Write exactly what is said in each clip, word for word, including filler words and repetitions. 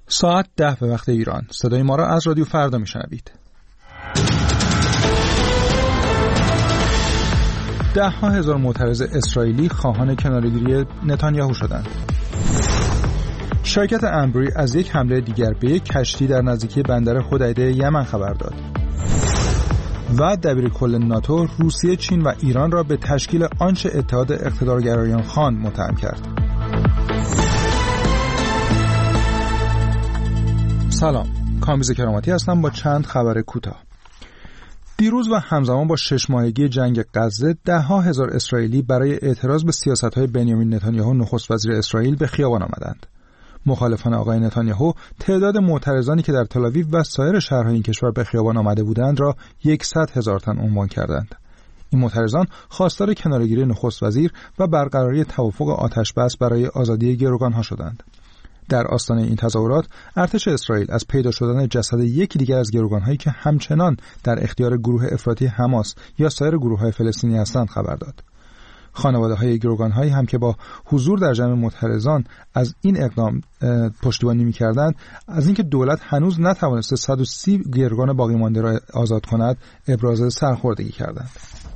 ساعت ده به وقت ایران. صدای ما را از رادیو فردا میشنوید. ده ها هزار معترض اسرائیلی خواهان کناره‌گیری نتانیاهو شدند. شرکت امبری از یک حمله دیگر به یک کشتی در نزدیکی بندر حدیده یمن خبر داد. و دبیرکل ناتو روسیه، چین و ایران را به تشکیل آنچه اتحاد اقتدارگرایان خواند متهم کرد. سلام، کامبیز کرامتی هستم با چند خبر کوتاه. دیروز و همزمان با شش ماهگی جنگ غزه، ده ها هزار اسرائیلی برای اعتراض به سیاست‌های بنیامین نتانیاهو نخست وزیر اسرائیل به خیابان آمدند. مخالفان آقای نتانیاهو تعداد معترضانی که در تل‌آویو و سایر شهرهای این کشور به خیابان آمده بودند را صد هزار تن عنوان کردند. این معترضان خواستار کناره‌گیری نخست وزیر و برقراری توافق آتش‌بس برای آزادی گروگان‌ها شدند. در آستانه این تظاهرات، ارتش اسرائیل از پیدا شدن جسد یکی دیگر از گروگان‌هایی که همچنان در اختیار گروه افراطی حماس یا سایر گروه‌های فلسطینی هستند خبر داد. خانواده‌های گروگان‌هایی هم که با حضور در جمع معترضان از این اقدام پشتیبانی می‌کردند، از اینکه دولت هنوز نتوانسته صد و سی گروگان باقی مانده را آزاد کند، ابراز سرخوردگی کردند.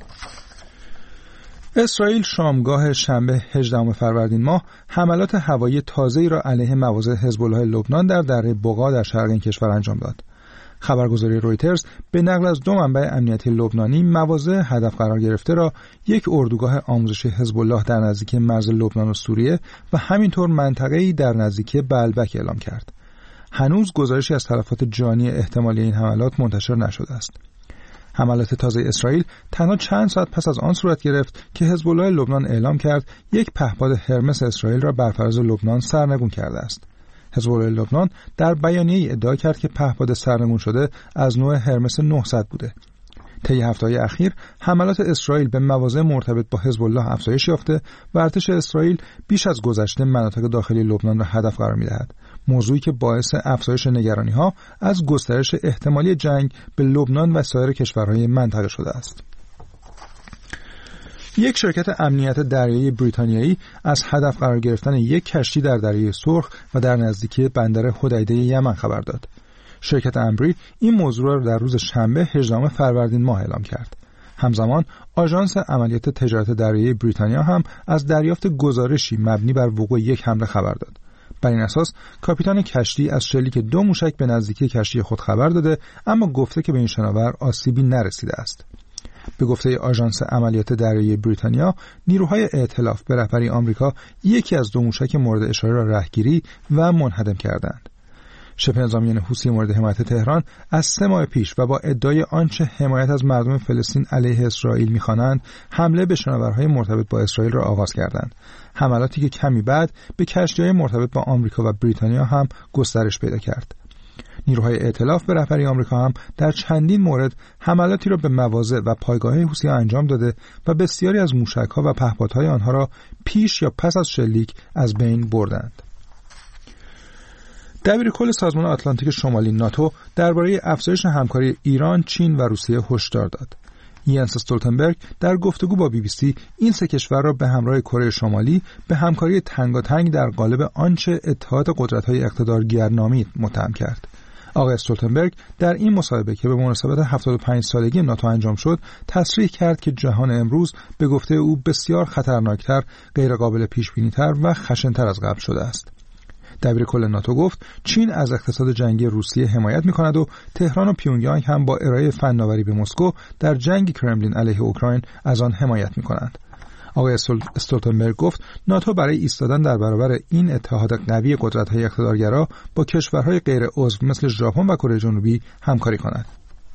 اسرائیل شامگاه شنبه هجدهم فروردین ماه حملات هوایی تازه‌ای را علیه مواضع حزب الله لبنان در دره بقا در شرق این کشور انجام داد. خبرگزاری رویترز به نقل از دو منبع امنیتی لبنانی مواضع هدف قرار گرفته را یک اردوگاه آموزشی حزب الله در نزدیکی مرز لبنان و سوریه و همینطور منطقه‌ای در نزدیکی بلبک اعلام کرد. هنوز گزارشی از تلفات جانی احتمالی این حملات منتشر نشده است. حملات تازه اسرائیل تنها چند ساعت پس از آن صورت گرفت که حزب الله لبنان اعلام کرد یک پهپاد هرمس اسرائیل را بر فراز لبنان سرنگون کرده است. حزب الله لبنان در بیانیه‌ای ادعا کرد که پهپاد سرنگون شده از نوع هرمس نهصد بوده. طی هفته‌های اخیر حملات اسرائیل به مواضع مرتبط با حزب الله افزایش یافته و ارتش اسرائیل بیش از گذشته مناطق داخلی لبنان را هدف قرار می‌دهد. موضوعی که باعث افزایش نگرانی‌ها از گسترش احتمالی جنگ به لبنان و سایر کشورهای منطقه شده است. یک شرکت امنیت دریایی بریتانیایی از هدف قرار گرفتن یک کشتی در دریای سرخ و در نزدیکی بندر حدیده یمن خبر داد. شرکت امبری این موضوع را در روز شنبه هجدهم فروردین ماه اعلام کرد. همزمان آژانس عملیات تجارت دریایی بریتانیا هم از دریافت گزارشی مبنی بر وقوع یک حمله خبر داد. بر این اساس کاپیتان کشتی از شلیک دو موشک به نزدیکی کشتی خود خبر داده، اما گفته که به این شناور آسیبی نرسیده است. به گفته آژانس عملیات دریایی بریتانیا، نیروهای ائتلاف به رهبری آمریکا یکی از دو موشک مورد اشاره را رهگیری و منهدم کردند. شبه نظامیان حوثی مورد حمایت تهران از سه ماه پیش و با ادعای آنچه حمایت از مردم فلسطین علیه اسرائیل می‌خوانند، حمله به شناورهای مرتبط با اسرائیل را آغاز کردند. حملاتی که کمی بعد به کشتی‌های مرتبط با آمریکا و بریتانیا هم گسترش پیدا کرد. نیروهای ائتلاف به رهبری آمریکا هم در چندین مورد حملاتی را به مواضع و پایگاه‌های حوثی‌ها انجام داده و بسیاری از موشک‌ها و پهپادهای آنها را پیش یا پس از شلیک از بین بردند. دبیرکل سازمان آتلانتیک شمالی ناتو درباره افزایش همکاری ایران، چین و روسیه هشدار داد. ینس استولتنبرگ در گفتگو با بی بی سی این سه کشور را به همراه کره شمالی به همکاری تنگاتنگ در قالب آنچه اتحاد قدرت‌های اقتدارگرنامید متهم کرد. آقای استولتنبرگ در این مصاحبه که به مناسبت هفتاد و پنج سالگی ناتو انجام شد، تصریح کرد که جهان امروز به گفته او بسیار خطرناکتر، غیرقابل پیش‌بینی‌تر و خشن‌تر از قبل شده است. دبیرکل ناتو گفت چین از اقتصاد جنگی روسیه حمایت می‌کند و تهران و پیونگیانگ هم با ارائه فناوری به مسکو در جنگ کرملین علیه اوکراین از آن حمایت می‌کنند. آقای استولتنبرگ گفت ناتو برای ایستادن در برابر این اتحاد قوی قدرت‌های اقتدارگرا با کشورهای غیر عضو مثل ژاپن و کره جنوبی همکاری کند.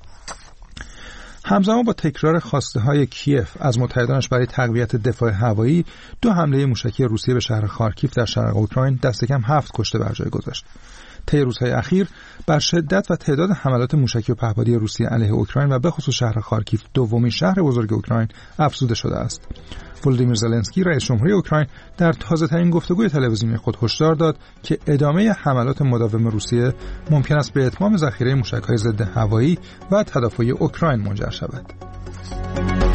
همزمان با تکرار خواسته‌های کیف از متحدانش برای تقویت دفاع هوایی، دو حمله موشکی روسیه به شهر خارکیف در شرق اوکراین دست کم هفت کشته بر جای گذاشت. طی روزهای اخیر بر شدت و تعداد حملات موشکی و پهپادی روسیه علیه اوکراین و به خصوص شهر خارکیف، دومین شهر بزرگ اوکراین، افزوده شده است. ولودیمیر زلنسکی رئیس جمهوری اوکراین در تازه‌ترین گفتگوی تلویزیونی خود هشدار داد که ادامه حملات مداوم روسیه ممکن است به اتمام ذخیره موشک‌های ضد هوایی و تدافعی اوکراین منجر شود.